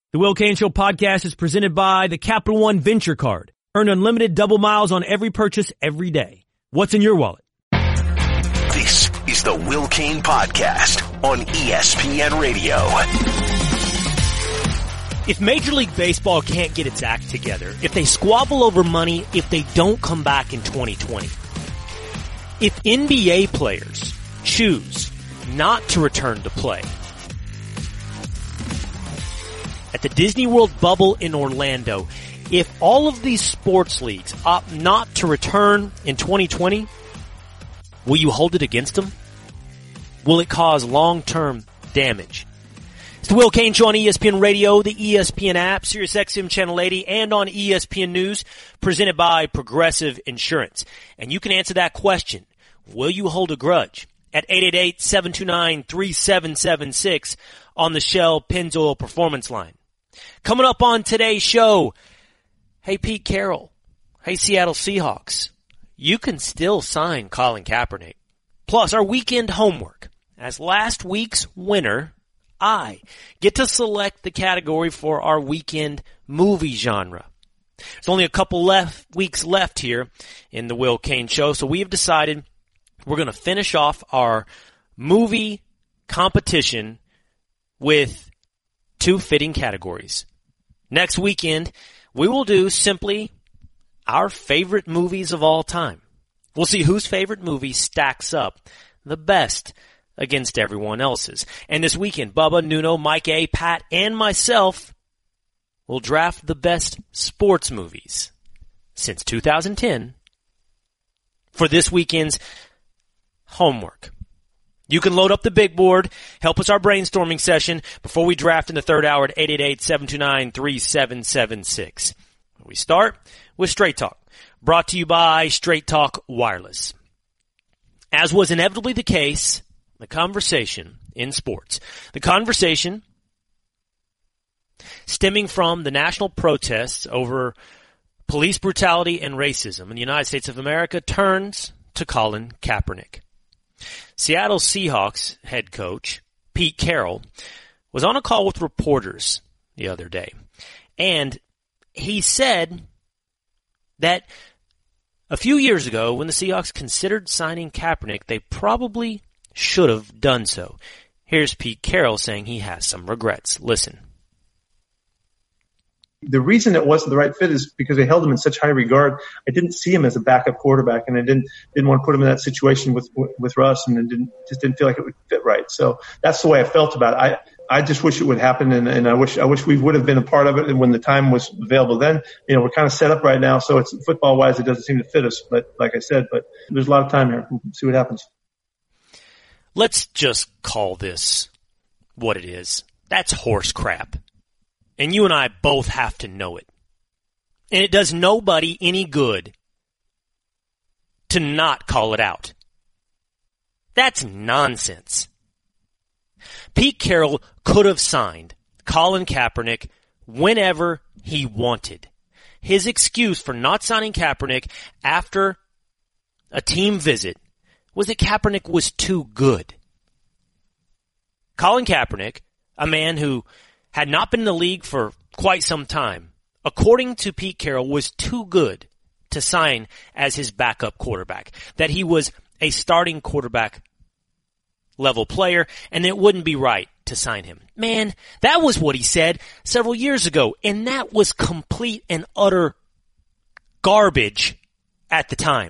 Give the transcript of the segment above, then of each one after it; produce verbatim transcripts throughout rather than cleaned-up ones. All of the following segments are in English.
The Will Cain Show podcast is presented by the Capital One Venture Card. Earn unlimited double miles on every purchase every day. What's in your wallet? This is the Will Cain Podcast on E S P N Radio. If Major League Baseball can't get its act together, if they squabble over money, if they don't come back in twenty twenty, if N B A players choose not to return to play, at the Disney World bubble in Orlando, if all of these sports leagues opt not to return in twenty twenty, will you hold it against them? Will it cause long-term damage? It's the Will Cain Show on E S P N Radio, the E S P N app, Sirius X M Channel eighty, and on E S P N News, presented by Progressive Insurance. And you can answer that question. Will you hold a grudge? At eight eight eight, seven two nine, three seven seven six on the Shell Pennzoil Performance Line. Coming up on today's show, hey Pete Carroll, hey Seattle Seahawks, you can still sign Colin Kaepernick. Plus our weekend homework. As last week's winner, I get to select the category for our weekend movie genre. There's only a couple left weeks left here in the Will Cain Show, so we have decided we're going to finish off our movie competition with two fitting categories. Next weekend, we will do simply our favorite movies of all time. We'll see whose favorite movie stacks up the best against everyone else's. And this weekend, Bubba, Nuno, Mike A, Pat, and myself will draft the best sports movies since two thousand ten for this weekend's homework. You can load up the big board, help us our brainstorming session before we draft in the third hour at eight eight eight, seven two nine, three seven seven six. We start with Straight Talk, brought to you by Straight Talk Wireless. As was inevitably the case, the conversation in sports, the conversation stemming from the national protests over police brutality and racism in the United States of America turns to Colin Kaepernick. Seattle Seahawks head coach Pete Carroll was on a call with reporters the other day, and he said that a few years ago when the Seahawks considered signing Kaepernick, they probably should have done so. Here's Pete Carroll saying he has some regrets. Listen. The reason it wasn't the right fit is because they held him in such high regard. I didn't see him as a backup quarterback, and I didn't didn't want to put him in that situation with with Russ, and it didn't just didn't feel like it would fit right. So that's the way I felt about it. I I just wish it would happen, and, and I wish I wish we would have been a part of it. And when the time was available, then you know we're kind of set up right now. So it's football wise, it doesn't seem to fit us. But like I said, but there's a lot of time here. We'll see what happens. Let's just call this what it is. That's horse crap. And you and I both have to know it. And it does nobody any good to not call it out. That's nonsense. Pete Carroll could have signed Colin Kaepernick whenever he wanted. His excuse for not signing Kaepernick after a team visit was that Kaepernick was too good. Colin Kaepernick, a man who had not been in the league for quite some time, according to Pete Carroll, was too good to sign as his backup quarterback, that he was a starting quarterback level player, and it wouldn't be right to sign him. Man, that was what he said several years ago, and that was complete and utter garbage at the time.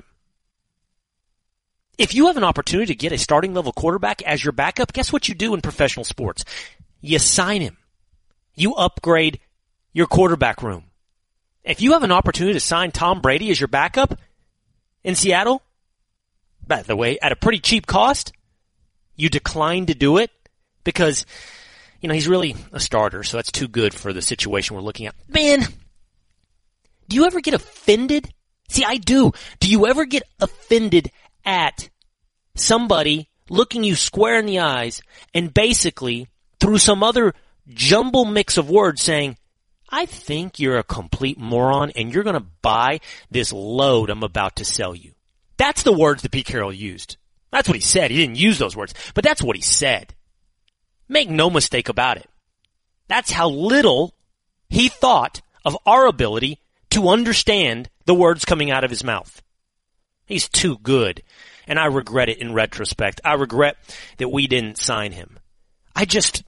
If you have an opportunity to get a starting level quarterback as your backup, guess what you do in professional sports? You sign him. You upgrade your quarterback room. If you have an opportunity to sign Tom Brady as your backup in Seattle, by the way, at a pretty cheap cost, you decline to do it because, you know, he's really a starter, so that's too good for the situation we're looking at. Man, do you ever get offended? See, I do. Do you ever get offended at somebody looking you square in the eyes and basically, through some other jumble mix of words, saying, I think you're a complete moron and you're going to buy this load I'm about to sell you? That's the words that Pete Carroll used. That's what he said. He didn't use those words, but that's what he said. Make no mistake about it. That's how little he thought of our ability to understand the words coming out of his mouth. He's too good, and I regret it in retrospect. I regret that we didn't sign him. I just,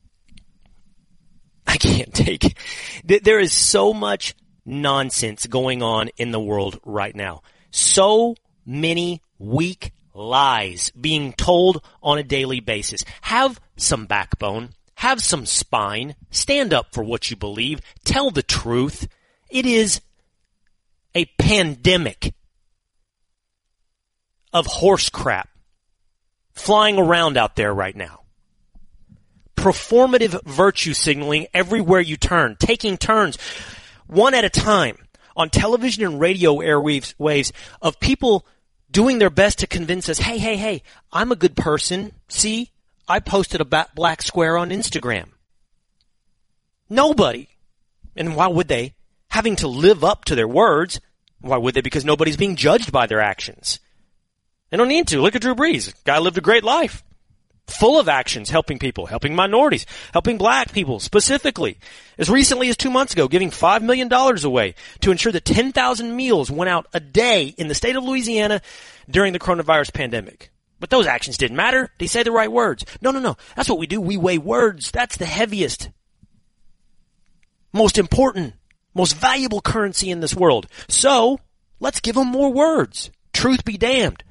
I can't take it. There is so much nonsense going on in the world right now. So many weak lies being told on a daily basis. Have some backbone. Have some spine. Stand up for what you believe. Tell the truth. It is a pandemic of horse crap flying around out there right now. Performative virtue signaling everywhere you turn, taking turns one at a time on television and radio airwaves waves of people doing their best to convince us, hey, hey, hey, I'm a good person. See, I posted a black square on Instagram. Nobody, and why would they, having to live up to their words, why would they? Because nobody's being judged by their actions. They don't need to. Look at Drew Brees. Guy lived a great life. Full of actions, helping people, helping minorities, helping black people specifically. As recently as two months ago, giving five million dollars away to ensure that ten thousand meals went out a day in the state of Louisiana during the coronavirus pandemic. But those actions didn't matter. Did he say the right words? No, no, no. That's what we do. We weigh words. That's the heaviest, most important, most valuable currency in this world. So, let's give him more words. Truth be damned.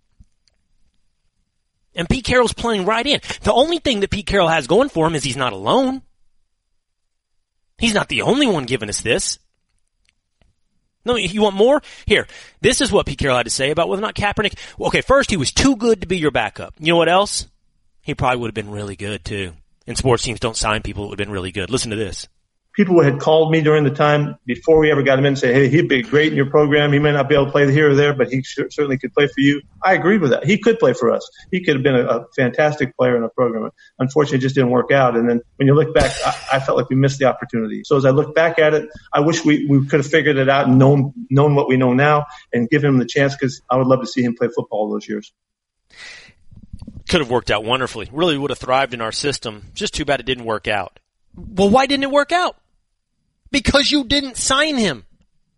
And Pete Carroll's playing right in. The only thing that Pete Carroll has going for him is he's not alone. He's not the only one giving us this. No, you want more? Here, this is what Pete Carroll had to say about whether or not Kaepernick. Okay, first, he was too good to be your backup. You know what else? He probably would have been really good, too. And sports teams don't sign people that would have been really good. Listen to this. People had called me during the time before we ever got him in and say, hey, he'd be great in your program. He may not be able to play here or there, but he certainly could play for you. I agreed with that. He could play for us. He could have been a, a fantastic player in our program. Unfortunately, it just didn't work out. And then when you look back, I, I felt like we missed the opportunity. So as I look back at it, I wish we, we could have figured it out and known, known what we know now and given him the chance, because I would love to see him play football those years. Could have worked out wonderfully. Really would have thrived in our system. Just too bad it didn't work out. Well, why didn't it work out? Because you didn't sign him.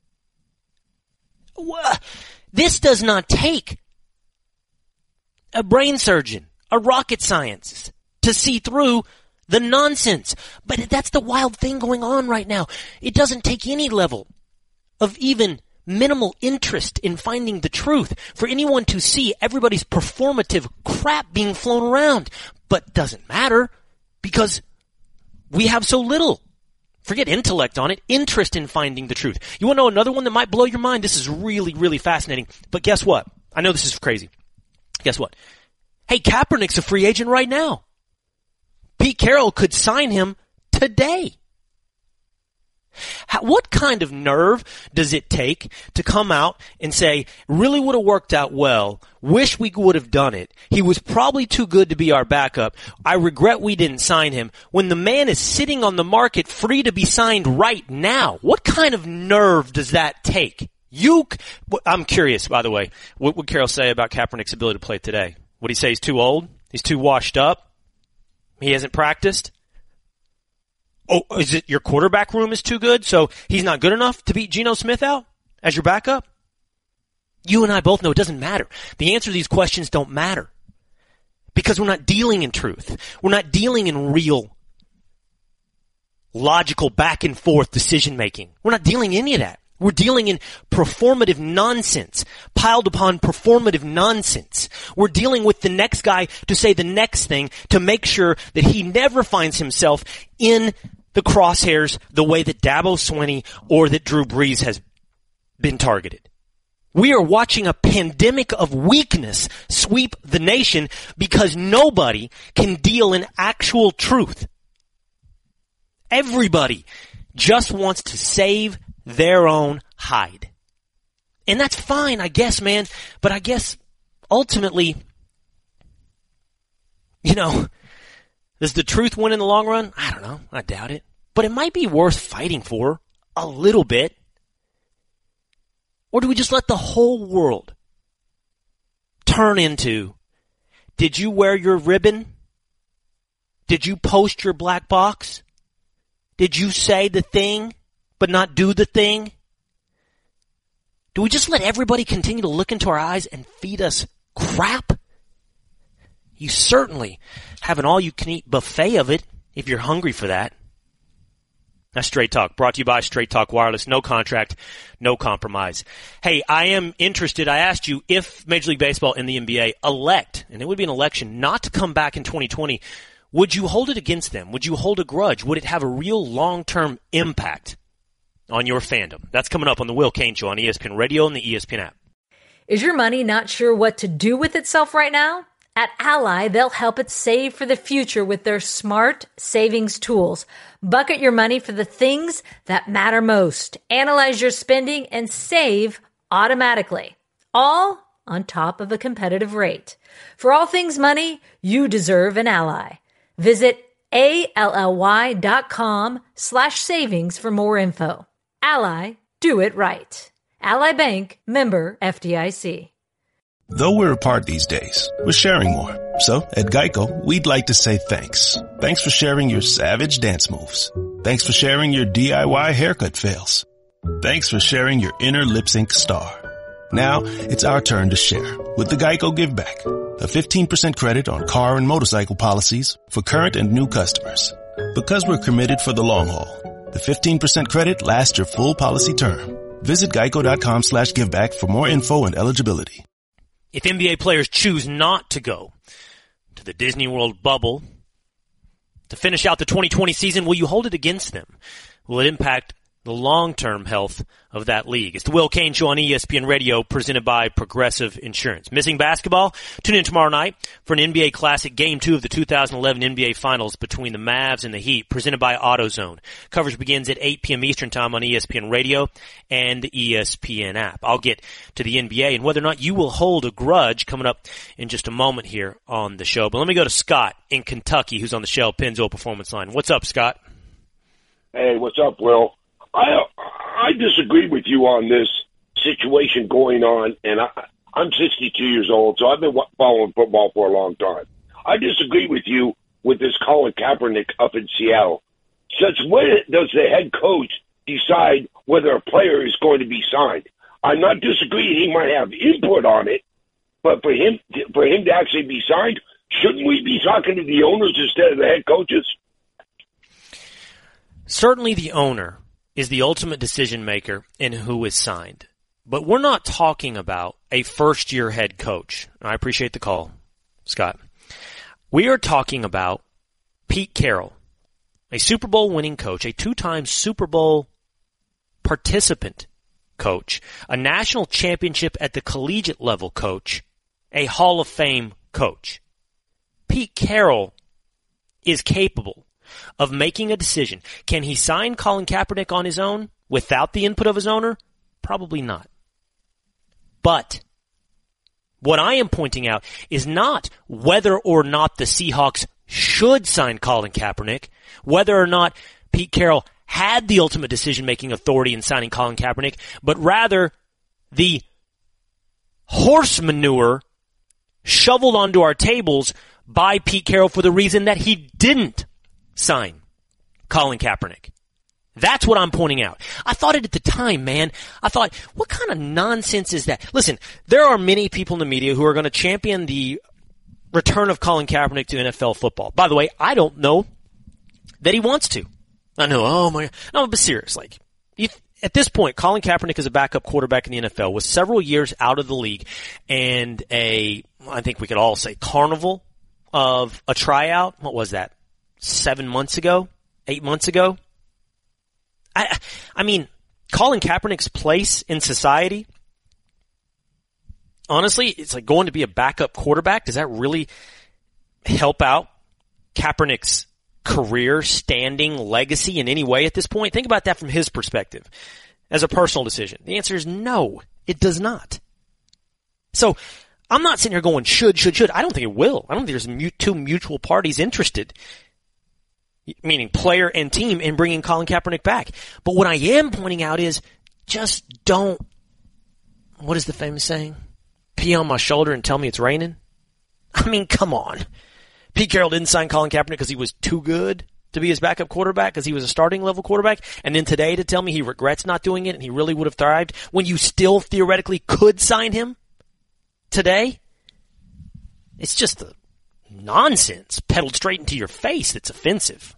This does not take a brain surgeon, a rocket scientist, to see through the nonsense. But that's the wild thing going on right now. It doesn't take any level of even minimal interest in finding the truth for anyone to see everybody's performative crap being flown around. But doesn't matter because we have so little. Forget intellect on it, interest in finding the truth. You want to know another one that might blow your mind? This is really, really fascinating. But guess what? I know this is crazy. Guess what? Hey, Kaepernick's a free agent right now. Pete Carroll could sign him today. How, what kind of nerve does it take to come out and say, really would have worked out well, wish we would have done it, he was probably too good to be our backup, I regret we didn't sign him, when the man is sitting on the market free to be signed right now? What kind of nerve does that take? You, I'm curious, by the way, what would Carroll say about Kaepernick's ability to play today? Would he say he's too old? He's too washed up? He hasn't practiced? Oh, is it your quarterback room is too good, so he's not good enough to beat Geno Smith out as your backup? You and I both know it doesn't matter. The answer to these questions don't matter because we're not dealing in truth. We're not dealing in real, logical back and forth decision making. We're not dealing in any of that. We're dealing in performative nonsense, piled upon performative nonsense. We're dealing with the next guy to say the next thing to make sure that he never finds himself in the crosshairs the way that Dabo Swinney or that Drew Brees has been targeted. We are watching a pandemic of weakness sweep the nation because nobody can deal in actual truth. Everybody just wants to save their own hide. And that's fine, I guess, man. But I guess ultimately, you know, does the truth win in the long run? I don't know. I doubt it. But it might be worth fighting for a little bit. Or do we just let the whole world turn into, did you wear your ribbon? Did you post your black box? Did you say the thing, but not do the thing? Do we just let everybody continue to look into our eyes and feed us crap? You certainly have an all-you-can-eat buffet of it if you're hungry for that. That's Straight Talk, brought to you by Straight Talk Wireless. No contract, no compromise. Hey, I am interested. I asked you if Major League Baseball and the N B A elect, and it would be an election, not to come back in twenty twenty, would you hold it against them? Would you hold a grudge? Would it have a real long-term impact on your fandom? That's coming up on the Will Cain Show on E S P N Radio and the E S P N app. Is your money not sure what to do with itself right now? At Ally, they'll help it save for the future with their smart savings tools. Bucket your money for the things that matter most. Analyze your spending and save automatically. All on top of a competitive rate. For all things money, you deserve an Ally. Visit A-L-L-Y.com slash savings for more info. Ally, do it right. Ally Bank, member F D I C. Though we're apart these days, we're sharing more. So, at Geico, we'd like to say thanks. Thanks for sharing your savage dance moves. Thanks for sharing your D I Y haircut fails. Thanks for sharing your inner lip sync star. Now, it's our turn to share with the Geico Give Back. A fifteen percent credit on car and motorcycle policies for current and new customers. Because we're committed for the long haul, the fifteen percent credit lasts your full policy term. Visit geico.com slash giveback for more info and eligibility. If N B A players choose not to go to the Disney World bubble to finish out the twenty twenty season, will you hold it against them? Will it impact the long-term health of that league? It's the Will Cain Show on E S P N Radio, presented by Progressive Insurance. Missing basketball? Tune in tomorrow night for an N B A Classic Game two of the two thousand eleven N B A Finals between the Mavs and the Heat, presented by AutoZone. Coverage begins at eight p.m. Eastern Time on E S P N Radio and the E S P N app. I'll get to the N B A and whether or not you will hold a grudge coming up in just a moment here on the show. But let me go to Scott in Kentucky, who's on the Shell Pennzoil Performance Line. What's up, Scott? Hey, what's up, Will? I I disagree with you on this situation going on, and I, I'm sixty-two years old, so I've been following football for a long time. I disagree with you with this Colin Kaepernick up in Seattle. Since when does the head coach decide whether a player is going to be signed? I'm not disagreeing he might have input on it, but for him for him to actually be signed, shouldn't we be talking to the owners instead of the head coaches? Certainly the owner is the ultimate decision maker in who is signed. But we're not talking about a first-year head coach. I appreciate the call, Scott. We are talking about Pete Carroll, a Super Bowl winning coach, a two-time Super Bowl participant coach, a national championship at the collegiate level coach, a Hall of Fame coach. Pete Carroll is capable of making a decision. Can he sign Colin Kaepernick on his own without the input of his owner? Probably not. But what I am pointing out is not whether or not the Seahawks should sign Colin Kaepernick, whether or not Pete Carroll had the ultimate decision-making authority in signing Colin Kaepernick, but rather the horse manure shoveled onto our tables by Pete Carroll for the reason that he didn't sign Colin Kaepernick. That's what I'm pointing out. I thought it at the time, man. I thought, what kind of nonsense is that? Listen, there are many people in the media who are going to champion the return of Colin Kaepernick to N F L football. By the way, I don't know that he wants to. I know, oh my God. No, but serious, like, if, at this point, Colin Kaepernick is a backup quarterback in the N F L with several years out of the league and a, I think we could all say, carnival of a tryout. What was that? Seven months ago? Eight months ago? I, I mean, Colin Kaepernick's place in society, honestly, it's like going to be a backup quarterback. Does that really help out Kaepernick's career, standing, legacy in any way at this point? Think about that from his perspective as a personal decision. The answer is no, it does not. So I'm not sitting here going should, should, should. I don't think it will. I don't think there's two mutual parties interested, meaning player and team, in bringing Colin Kaepernick back. But what I am pointing out is just don't, what is the famous saying? Pee on my shoulder and tell me it's raining? I mean, come on. Pete Carroll didn't sign Colin Kaepernick because he was too good? to be his backup quarterback because he was a starting level quarterback, and then today to tell me he regrets not doing it and he really would have thrived when you still theoretically could sign him today? It's just a nonsense peddled straight into your face that's offensive.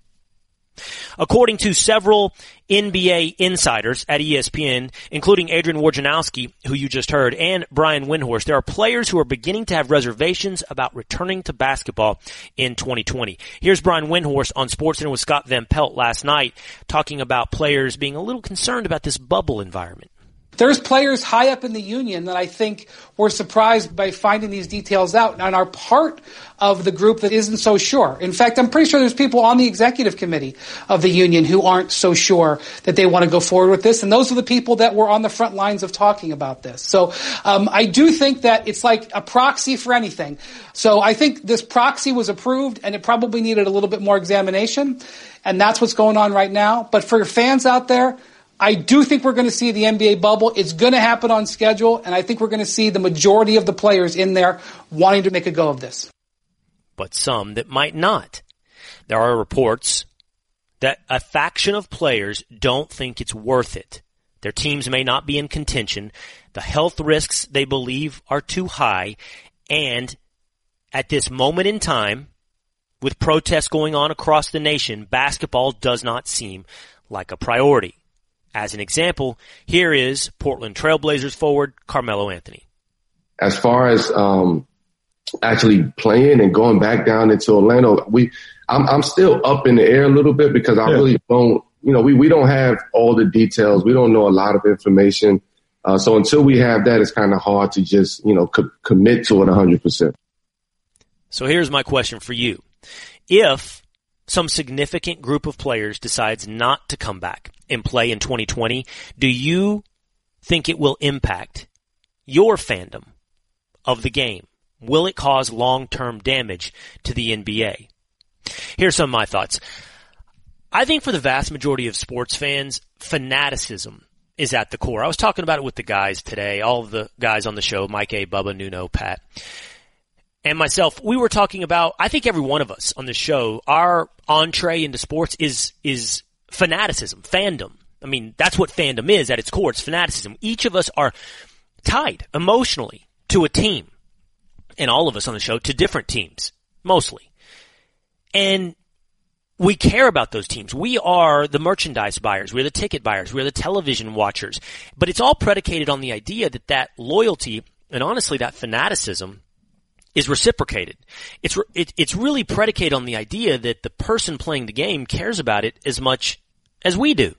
According to several N B A insiders at E S P N, including Adrian Wojnarowski, who you just heard, and Brian Windhorst, there are players who are beginning to have reservations about returning to basketball in twenty twenty. Here's Brian Windhorst on SportsCenter with Scott Van Pelt last night, talking about players being a little concerned about this bubble environment. There's players high up in the union that I think were surprised by finding these details out and are part of the group that isn't so sure. In fact, I'm pretty sure there's people on the executive committee of the union who aren't so sure that they want to go forward with this. And those are the people that were on the front lines of talking about this. So um, I do think that it's like a proxy for anything. So I think this proxy was approved and it probably needed a little bit more examination. And that's what's going on right now. But for your fans out there, I do think we're going to see the N B A bubble. It's going to happen on schedule, and I think we're going to see the majority of the players in there wanting to make a go of this. But some that might not. There are reports that a faction of players don't think it's worth it. Their teams may not be in contention. The health risks they believe are too high, and at this moment in time, with protests going on across the nation, basketball does not seem like a priority. As an example, here is Portland Trailblazers forward Carmelo Anthony. As far as um, actually playing and going back down into Orlando, we I'm, I'm still up in the air a little bit because I yeah. really don't, you know, we, we don't have all the details. We don't know a lot of information. Uh, so until we have that, it's kind of hard to just, you know, co- commit to it one hundred percent. So here's my question for you. If some significant group of players decides not to come back and play in twenty twenty, do you think it will impact your fandom of the game? Will it cause long-term damage to the N B A? Here's some of my thoughts. I think for the vast majority of sports fans, fanaticism is at the core. I was talking about it with the guys today, all of the guys on the show, Mike A., Bubba, Nuno, Pat, and myself. We were talking about, I think every one of us on the show, our entree into sports is is fanaticism, fandom. I mean, that's what fandom is at its core. It's fanaticism. Each of us are tied emotionally to a team, and all of us on the show to different teams, mostly. And we care about those teams. We are the merchandise buyers. We're the ticket buyers. We're the television watchers. But it's all predicated on the idea that that loyalty and honestly that fanaticism is reciprocated. It's it, it's really predicated on the idea that the person playing the game cares about it as much as we do.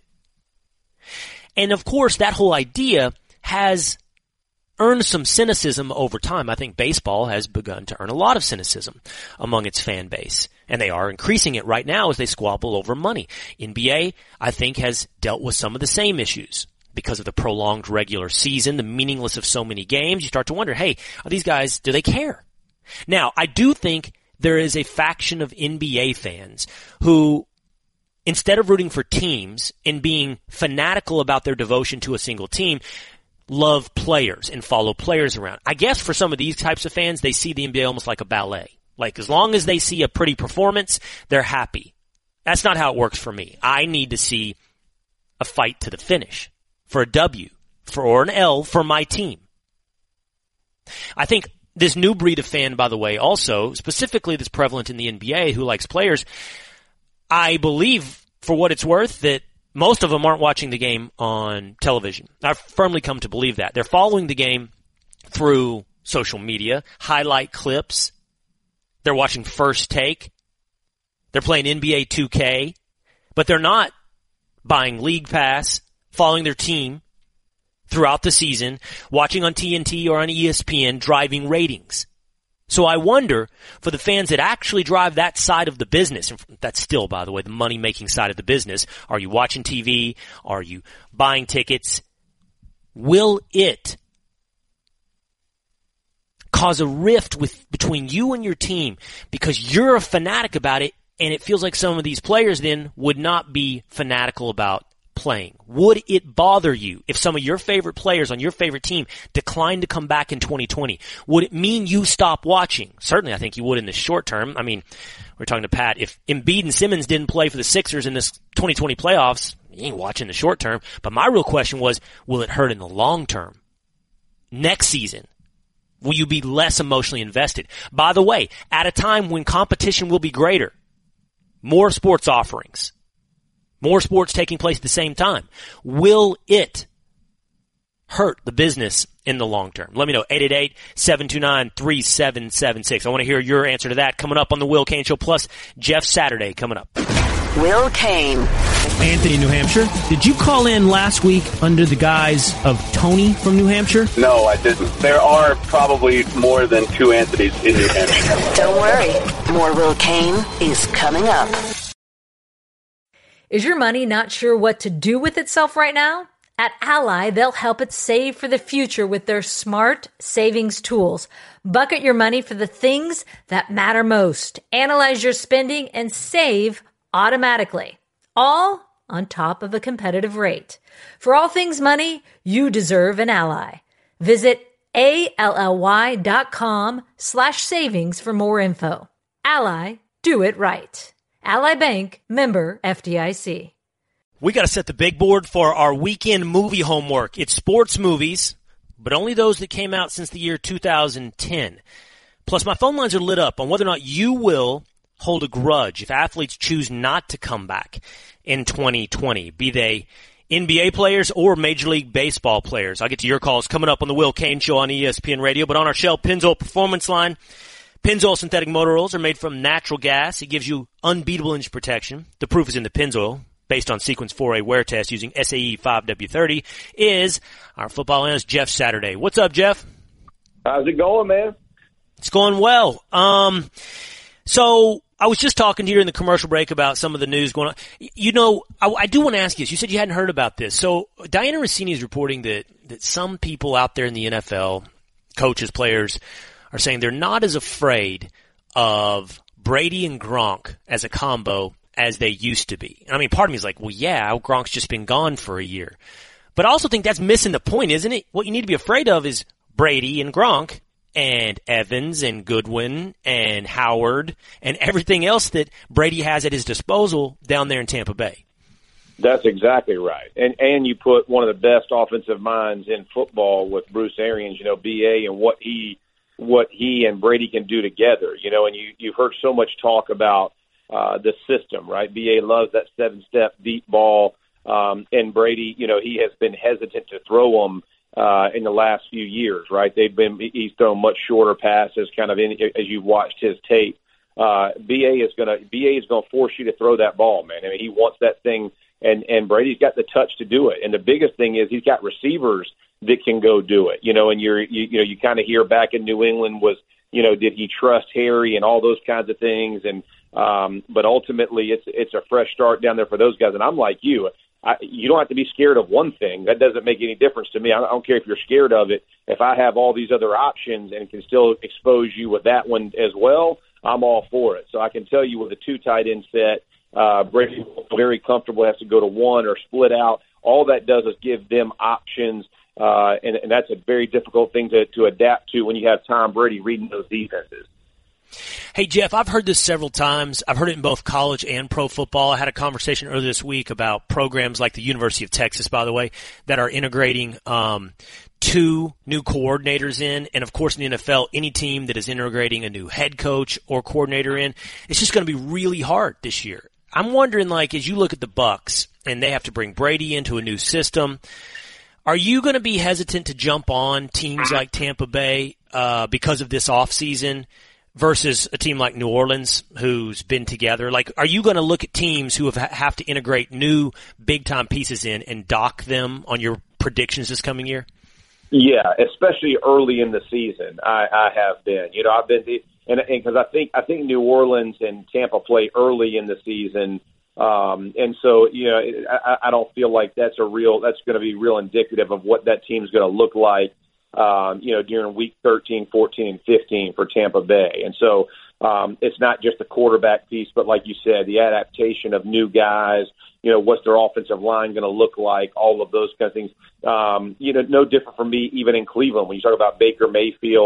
And of course, that whole idea has earned some cynicism over time. I think baseball has begun to earn a lot of cynicism among its fan base, and they are increasing it right now as they squabble over money. N B A, I think, has dealt with some of the same issues. Because of the prolonged regular season, the meaninglessness of so many games, you start to wonder, hey, are these guys, do they care? Now, I do think there is a faction of N B A fans who, instead of rooting for teams and being fanatical about their devotion to a single team, love players and follow players around. I guess for some of these types of fans, they see the N B A almost like a ballet. Like, as long as they see a pretty performance, they're happy. That's not how it works for me. I need to see a fight to the finish for a W, for or an L for my team. I think this new breed of fan, by the way, also, specifically that's prevalent in the N B A, who likes players, I believe, for what it's worth, that most of them aren't watching the game on television. I've firmly come to believe that. They're following the game through social media, highlight clips. They're watching First Take. They're playing N B A two K. But they're not buying League Pass, following their team throughout the season, watching on T N T or on E S P N, driving ratings. So I wonder, for the fans that actually drive that side of the business, and that's still, by the way, the money-making side of the business, are you watching T V? Are you buying tickets? Will it cause a rift with between you and your team because you're a fanatic about it, and it feels like some of these players then would not be fanatical about playing? Would it bother you if some of your favorite players on your favorite team declined to come back in twenty twenty? Would it mean you stop watching? Certainly, I think you would in the short term. I mean, we're talking to Pat, if Embiid and Simmons didn't play for the Sixers in this twenty twenty playoffs, you ain't watching the short term. But my real question was, will it hurt in the long term? Next season, will you be less emotionally invested? By the way, at a time when competition will be greater, more sports offerings, more sports taking place at the same time, will it hurt the business in the long term? Let me know. eight eight eight, seven two nine, three seven seven six. I want to hear your answer to that coming up on the Will Cain Show, plus Jeff Saturday coming up. Will Cain. Anthony, New Hampshire. Did you call in last week under the guise of Tony from New Hampshire? No, I didn't. There are probably more than two Anthonys in New Hampshire. Don't worry. More Will Cain is coming up. Is your money not sure what to do with itself right now? At Ally, they'll help it save for the future with their smart savings tools. Bucket your money for the things that matter most. Analyze your spending and save automatically. All on top of a competitive rate. For all things money, you deserve an Ally. Visit A-L-L-Y.com slash savings for more info. Ally, do it right. Ally Bank, member F D I C. We got to set the big board for our weekend movie homework. It's sports movies, but only those that came out since the year two thousand ten. Plus, my phone lines are lit up on whether or not you will hold a grudge if athletes choose not to come back in twenty twenty, be they N B A players or Major League Baseball players. I'll get to your calls coming up on the Will Cain Show on E S P N Radio, but on our Shell Pennzoil Performance line, Pennzoil synthetic motor oils are made from natural gas. It gives you unbeatable engine protection. The proof is in the Pennzoil. Based on Sequence four A wear test using S A E five W thirty, is our football analyst, Jeff Saturday. What's up, Jeff? How's it going, man? It's going well. Um, so I was just talking to you in the commercial break about some of the news going on. You know, I, I do want to ask you this. You said you hadn't heard about this. So Diana Rossini is reporting that, that some people out there in the N F L, coaches, players, are saying they're not as afraid of Brady and Gronk as a combo as they used to be. I mean, part of me is like, well, yeah, Gronk's just been gone for a year. But I also think that's missing the point, isn't it? What you need to be afraid of is Brady and Gronk and Evans and Goodwin and Howard and everything else that Brady has at his disposal down there in Tampa Bay. That's exactly right. And and you put one of the best offensive minds in football with Bruce Arians, you know, B A, and what he what he and Brady can do together, you know, and you, you've heard so much talk about Uh, the system, right? B A loves that seven-step deep ball, um, and Brady, you know, he has been hesitant to throw them uh, in the last few years, right? They've been he's thrown much shorter passes, kind of in, as you've watched his tape. Uh, B A is gonna B A is gonna force you to throw that ball, man. I mean, he wants that thing, and and Brady's got the touch to do it. And the biggest thing is he's got receivers that can go do it, you know. And you're you, you know you kind of hear back in New England was, you know, did he trust Harry and all those kinds of things, and Um, but ultimately, it's it's a fresh start down there for those guys. And I'm like you. I, you don't have to be scared of one thing. That doesn't make any difference to me. I don't care if you're scared of it. If I have all these other options and can still expose you with that one as well, I'm all for it. So I can tell you with a two tight end set, uh, Brady very comfortable, has to go to one or split out. All that does is give them options. Uh, and, and that's a very difficult thing to, to adapt to when you have Tom Brady reading those defenses. Hey, Jeff, I've heard this several times. I've heard it in both college and pro football. I had a conversation earlier this week about programs like the University of Texas, by the way, that are integrating um, two new coordinators in. And, of course, in the N F L, any team that is integrating a new head coach or coordinator in, it's just going to be really hard this year. I'm wondering, like, as you look at the Bucs and they have to bring Brady into a new system, are you going to be hesitant to jump on teams like Tampa Bay uh, because of this offseason versus a team like New Orleans who's been together? Like, are you going to look at teams who have have to integrate new big-time pieces in and dock them on your predictions this coming year? Yeah, especially early in the season, I, I have been. You know, I've been – and because I think I think New Orleans and Tampa play early in the season, um, and so, you know, I, I don't feel like that's a real – that's going to be real indicative of what that team's going to look like. Um, you know, during week thirteen, fourteen, and fifteen for Tampa Bay. And so um, it's not just the quarterback piece, but like you said, the adaptation of new guys, you know, what's their offensive line going to look like, all of those kind of things. Um, you know, no different from me even in Cleveland when you talk about Baker Mayfield and,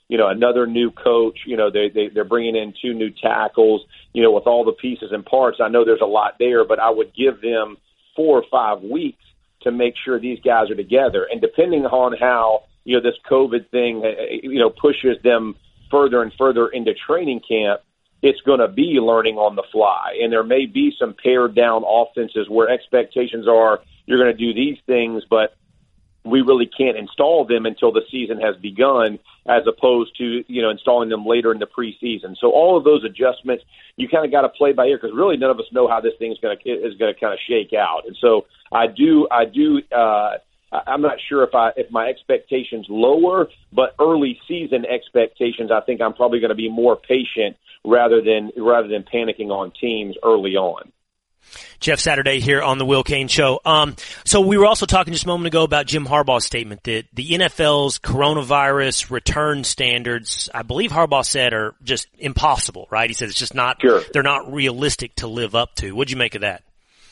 you know, another new coach. You know, they, they, they're bringing in two new tackles, you know, with all the pieces and parts. I know there's a lot there, but I would give them four or five weeks to make sure these guys are together. And depending on how, you know, this COVID thing, you know, pushes them further and further into training camp, it's going to be learning on the fly. And there may be some pared down offenses where expectations are you're going to do these things, but we really can't install them until the season has begun, as opposed to, you know, installing them later in the preseason. So all of those adjustments, you kind of got to play by ear, because really none of us know how this thing is going to is going to kind of shake out. And so I do, I do, uh, I'm not sure if I if my expectations lower, but early season expectations, I think I'm probably going to be more patient rather than rather than panicking on teams early on. Jeff Saturday here on the Will Cain Show. Um, so we were also talking just a moment ago about Jim Harbaugh's statement that the N F L's coronavirus return standards, I believe Harbaugh said, are just impossible, right? He said it's just not, sure. they're not realistic to live up to. What'd you make of that?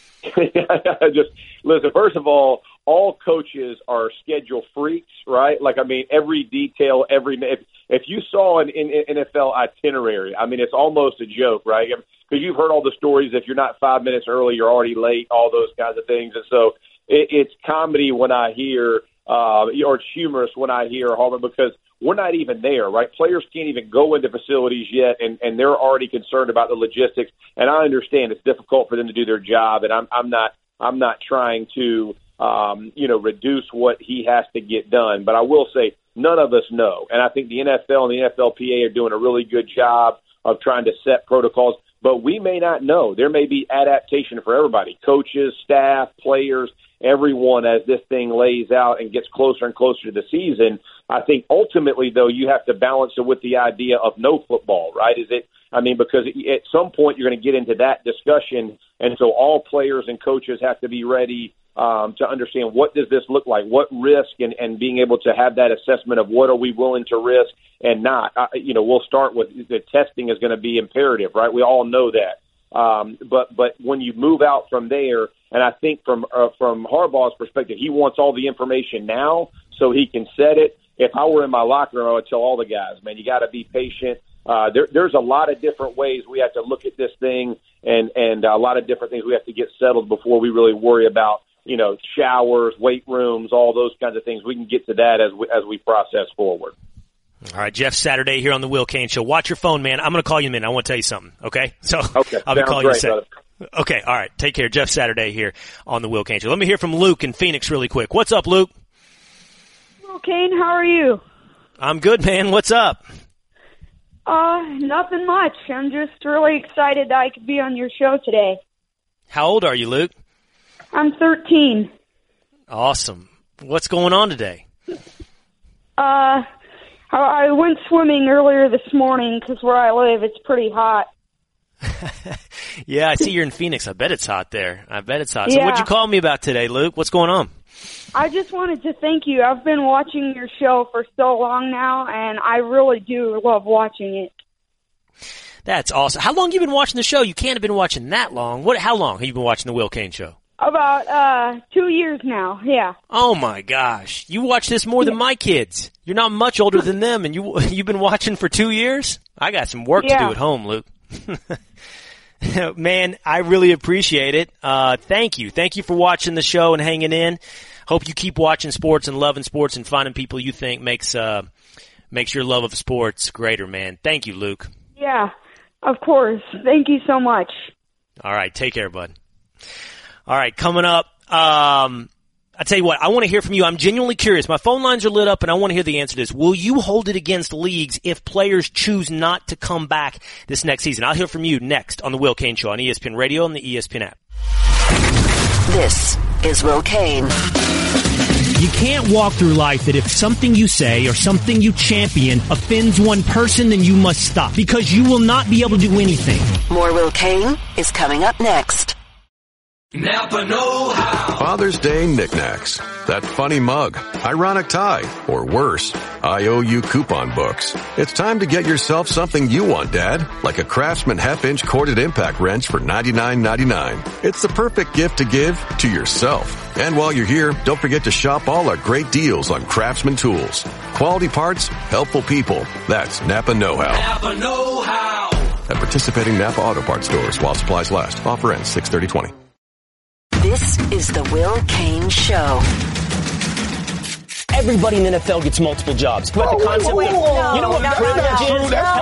Just listen, first of all, all coaches are schedule freaks, right? Like, I mean, every detail, every if, if you saw an, an N F L itinerary, I mean, it's almost a joke, right? Because you've heard all the stories. If you're not five minutes early, you're already late. All those kinds of things, and so it, it's comedy when I hear, uh, or it's humorous when I hear Harbaugh, because we're not even there, right? Players can't even go into facilities yet, and, and they're already concerned about the logistics. And I understand it's difficult for them to do their job, and I'm, I'm not, I'm not trying to, um, you know, reduce what he has to get done. But I will say, none of us know, and I think the N F L and the N F L P A are doing a really good job of trying to set protocols. But we may not know. There may be adaptation for everybody, coaches, staff, players, everyone, as this thing lays out and gets closer and closer to the season. I think ultimately, though, you have to balance it with the idea of no football, right? Is it? I mean, because at some point you're going to get into that discussion, and so all players and coaches have to be ready um, to understand, what does this look like, what risk, and, and being able to have that assessment of what are we willing to risk and not. Uh, you know, we'll start with the testing is going to be imperative, right? We all know that. Um, but but when you move out from there, and I think from uh, from Harbaugh's perspective, he wants all the information now so he can set it. If I were in my locker room, I would tell all the guys, man, you got to be patient. Uh, there, there's a lot of different ways we have to look at this thing, and and a lot of different things we have to get settled before we really worry about, you know, showers, weight rooms, all those kinds of things. We can get to that as we, as we process forward. All right, Jeff Saturday here on the Will Cain Show. Watch your phone, man. I'm going to call you in a minute. I want to tell you something, okay? So okay. I'll be calling great, you in a second. Okay, all right. Take care. Jeff Saturday here on the Will Cain Show. Let me hear from Luke in Phoenix really quick. What's up, Luke? Will Cain, how are you? I'm good, man. What's up? Uh, nothing much. I'm just really excited that I could be on your show today. How old are you, Luke? I'm thirteen. Awesome. What's going on today? Uh, I went swimming earlier this morning because where I live, it's pretty hot. Yeah, I see you're in Phoenix. I bet it's hot there. I bet it's hot. So yeah. What'd you call me about today, Luke? What's going on? I just wanted to thank you. I've been watching your show for so long now, and I really do love watching it. That's awesome. How long have you been watching the show? You can't have been watching that long. What? How long have you been watching the Will Cain Show? About uh two years now, yeah. Oh, my gosh. You watch this more than my kids. You're not much older than them, and you, you've been watching for two years? I got some work yeah. to do at home, Luke. Man, I really appreciate it. Uh, thank you. Thank you for watching the show and hanging in. Hope you keep watching sports and loving sports and finding people you think makes uh makes your love of sports greater, man. Thank you, Luke. Yeah, of course. Thank you so much. All right, take care, bud. All right, coming up, um, I tell you what, I want to hear from you. I'm genuinely curious. My phone lines are lit up, and I want to hear the answer to this. Will you hold it against leagues if players choose not to come back this next season? I'll hear from you next on the Will Cain Show on E S P N Radio and the E S P N app. This is Will Cain. You can't walk through life that if something you say or something you champion offends one person, then you must stop, because you will not be able to do anything. More Will Cain is coming up next. Napa know-how. Father's Day knickknacks. That funny mug, ironic tie, or worse, I O U coupon books. It's time to get yourself something you want, Dad, like a Craftsman half-inch corded impact wrench for ninety-nine ninety-nine. It's the perfect gift to give to yourself. And while you're here, don't forget to shop all our great deals on Craftsman tools. Quality parts, helpful people. That's Napa know-how. Napa know-how. At participating Napa Auto Parts stores while supplies last. Offer ends six thirty twenty. This is the Will Cain Show. Everybody in the N F L gets multiple jobs. But the concept, wait, no, you know what no, privilege no, no, is? no,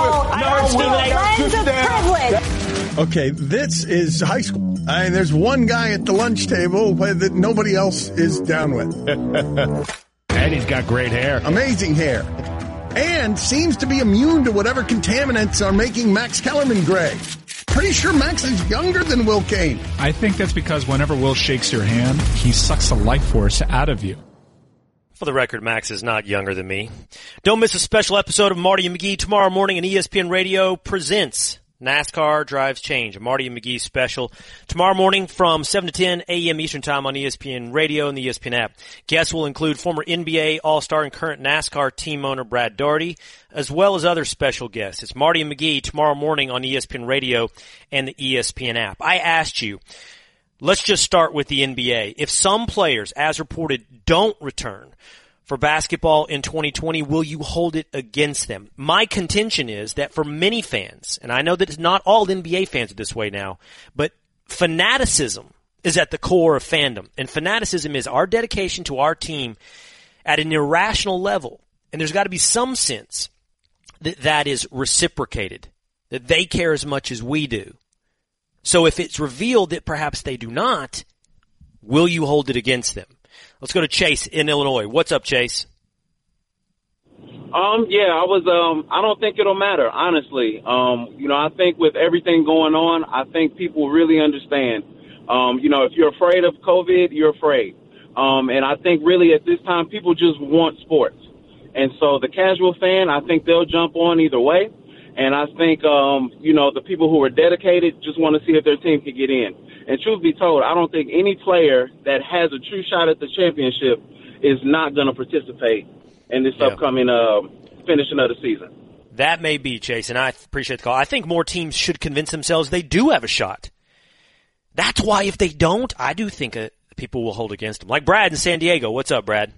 Hold on. no, Lens of privilege. Okay, this is high school. I mean, there's one guy at the lunch table that nobody else is down with. And he's got great hair. Amazing hair. And seems to be immune to whatever contaminants are making Max Kellerman gray. Pretty sure Max is younger than Will Cain. I think that's because whenever Will shakes your hand, he sucks the life force out of you. For the record, Max is not younger than me. Don't miss a special episode of Marty and McGee tomorrow morning, and E S P N Radio presents NASCAR Drives Change, a Marty and McGee special. Tomorrow morning from seven to ten a.m. Eastern Time on E S P N Radio and the E S P N app. Guests will include former N B A All-Star and current NASCAR team owner Brad Daugherty, as well as other special guests. It's Marty and McGee tomorrow morning on E S P N Radio and the E S P N app. I asked you, let's just start with the N B A. If some players, as reported, don't return for basketball in twenty twenty, will you hold it against them? My contention is that for many fans, and I know that not all N B A fans are this way now, but fanaticism is at the core of fandom. And fanaticism is our dedication to our team at an irrational level. And there's got to be some sense that that is reciprocated, that they care as much as we do. So if it's revealed that perhaps they do not, will you hold it against them? Let's go to Chase in Illinois. What's up, Chase? Um, yeah, I was, um, I don't think it'll matter, honestly. Um, you know, I think with everything going on, I think people really understand. Um, you know, if you're afraid of COVID, you're afraid. Um, and I think really at this time, people just want sports. And so the casual fan, I think they'll jump on either way. And I think, um, you know, the people who are dedicated just want to see if their team can get in. And truth be told, I don't think any player that has a true shot at the championship is not going to participate in this yeah. upcoming uh, finishing of the season. That may be, Chase, and I appreciate the call. I think more teams should convince themselves they do have a shot. That's why if they don't, I do think uh, people will hold against them. Like Brad in San Diego. What's up, Brad?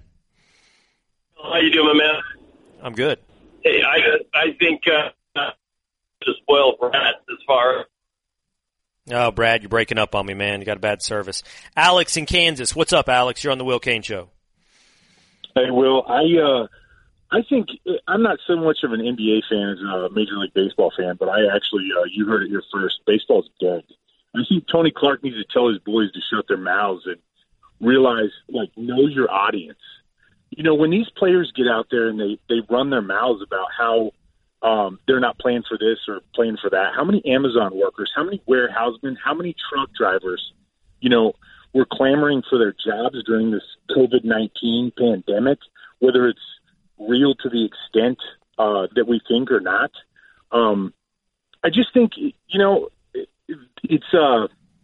How you doing, man? I'm good. Hey, I I think uh, to spoil Brad as far. Oh, Brad, you're breaking up on me, man. You got a bad service. Alex in Kansas. What's up, Alex? You're on the Will Cain Show. Hey, Will. I uh, I think I'm not so much of an N B A fan as a Major League Baseball fan, but I actually, uh, you heard it here first. Baseball's dead. I think Tony Clark needs to tell his boys to shut their mouths and realize, like, know your audience. You know, when these players get out there and they, they run their mouths about how um, they're not playing for this or playing for that, how many Amazon workers, how many warehousemen, how many truck drivers, you know, were clamoring for their jobs during this COVID nineteen pandemic, whether it's real to the extent uh, that we think or not. Um, I just think, you know, it, it's, uh,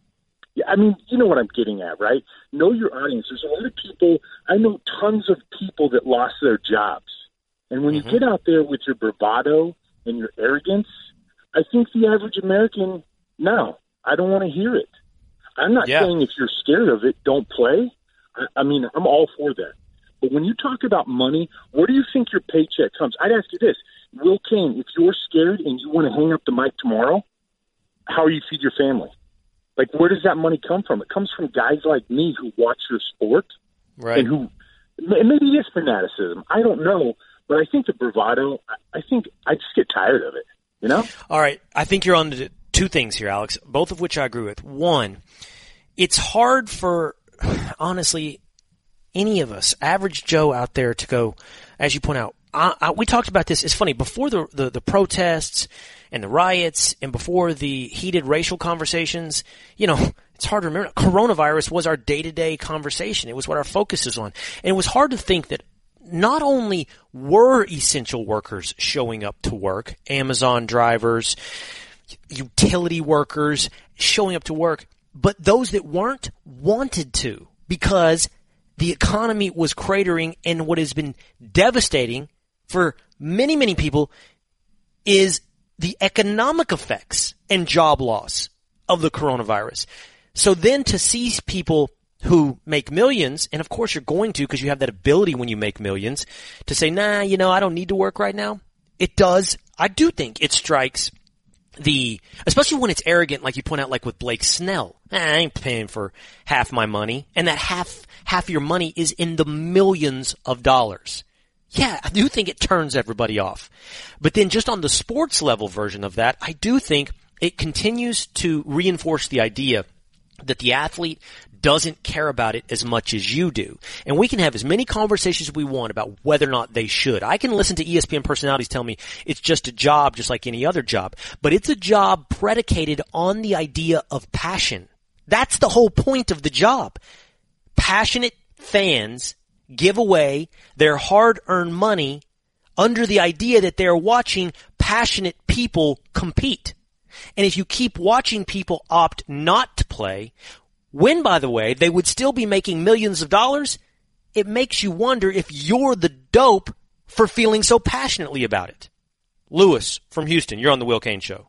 I mean, you know what I'm getting at, right? Know your audience. There's a lot of people, I know tons of people that lost their jobs. And when mm-hmm. you get out there with your bravado and your arrogance, I think the average American, no, I don't want to hear it. I'm not yeah. saying if you're scared of it, don't play. I, I mean, I'm all for that. But when you talk about money, where do you think your paycheck comes? I'd ask you this. Will Cain, if you're scared and you want to hang up the mic tomorrow, how do you feed your family? Like, where does that money come from? It comes from guys like me who watch your sport right. and who maybe it is fanaticism. I don't know. But I think the bravado, I think I just get tired of it, you know? All right. I think you're on to two things here, Alex, both of which I agree with. One, it's hard for, honestly, any of us, average Joe out there to go, as you point out, I, I, we talked about this. It's funny. Before the, the, the protests and the riots and before the heated racial conversations, you know, it's hard to remember. Coronavirus was our day-to-day conversation. It was what our focus is on. And it was hard to think that not only were essential workers showing up to work, Amazon drivers, utility workers showing up to work, but those that weren't wanted to, because the economy was cratering, and what has been devastating for many, many people is the economic effects and job loss of the coronavirus. So then to see people who make millions, and of course you're going to because you have that ability when you make millions, to say, nah, you know, I don't need to work right now. It does. I do think it strikes the, especially when it's arrogant, like you point out, like with Blake Snell. Eh, I ain't paying for half my money. And that half, half your money is in the millions of dollars. Yeah, I do think it turns everybody off. But then just on the sports level version of that, I do think it continues to reinforce the idea that the athlete doesn't care about it as much as you do. And we can have as many conversations as we want about whether or not they should. I can listen to E S P N personalities tell me it's just a job just like any other job. But it's a job predicated on the idea of passion. That's the whole point of the job. Passionate fans give away their hard-earned money under the idea that they're watching passionate people compete. And if you keep watching people opt not to play, when, by the way, they would still be making millions of dollars, it makes you wonder if you're the dope for feeling so passionately about it. Lewis from Houston, you're on the Will Cain Show.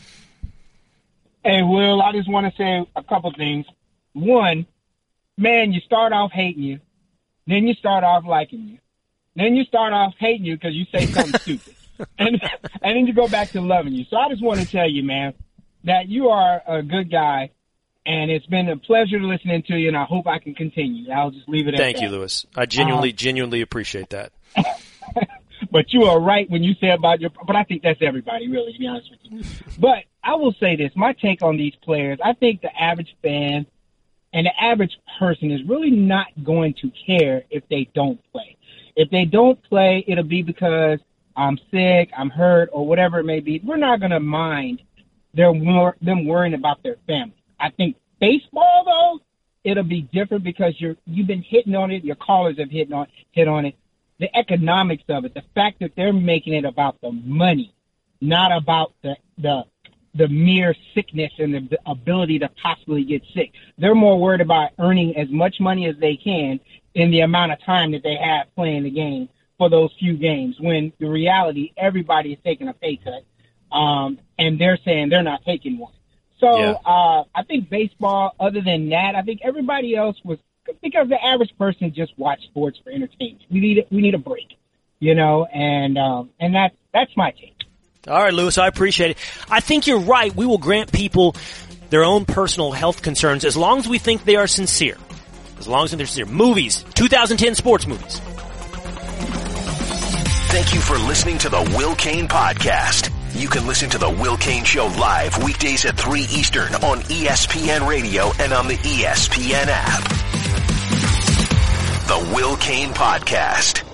Hey, Will, I just want to say a couple things. One, man, you start off hating you, then you start off liking you, then you start off hating you because you say something stupid, and and then you go back to loving you. So I just want to tell you, man, that you are a good guy. And it's been a pleasure listening to you, and I hope I can continue. I'll just leave it at that. Thank you, Lewis. I genuinely, uh, genuinely appreciate that. But you are right when you say about your – but I think that's everybody, really, to be honest with you. But I will say this. My take on these players, I think the average fan and the average person is really not going to care if they don't play. If they don't play, it'll be because I'm sick, I'm hurt, or whatever it may be. We're not going to mind their, them worrying about their family. I think baseball, though, it'll be different because you're you've been hitting on it. Your callers have hit on hit on it. The economics of it, the fact that they're making it about the money, not about the the the mere sickness and the ability to possibly get sick. They're more worried about earning as much money as they can in the amount of time that they have playing the game for those few games. When the reality, everybody is taking a pay cut, um, and they're saying they're not taking one. So yeah. uh, I think baseball, other than that, I think everybody else was because the average person just watch sports for entertainment. We need we need a break, you know, and um, and that's that's my take. All right, Lewis, I appreciate it. I think you're right. We will grant people their own personal health concerns as long as we think they are sincere. As long as they're sincere. Movies, two thousand ten sports movies. Thank you for listening to the Will Cain Podcast. You can listen to The Will Cain Show live weekdays at three Eastern on E S P N Radio and on the E S P N app. The Will Cain Podcast.